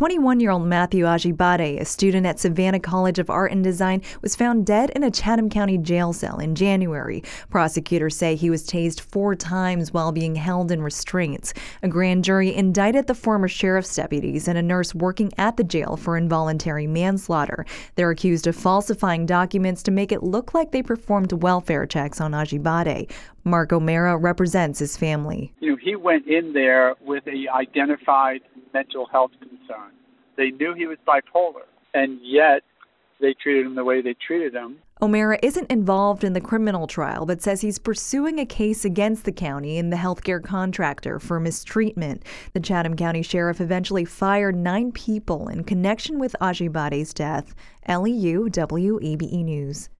21-year-old Matthew Ajibade, a student at Savannah College of Art and Design, was found dead in a Chatham County jail cell in January. Prosecutors say he was tased 4 times while being held in restraints. A grand jury indicted the former sheriff's deputies and a nurse working at the jail for involuntary manslaughter. They're accused of falsifying documents to make it look like they performed welfare checks on Ajibade. Mark O'Mara represents his family. He went in there with an identified mental health concern. They knew he was bipolar, and yet they treated him the way they treated him. O'Mara isn't involved in the criminal trial, but says he's pursuing a case against the county and the healthcare contractor for mistreatment. The Chatham County Sheriff eventually fired 9 people in connection with Ajibade's death. LEU WEBE News.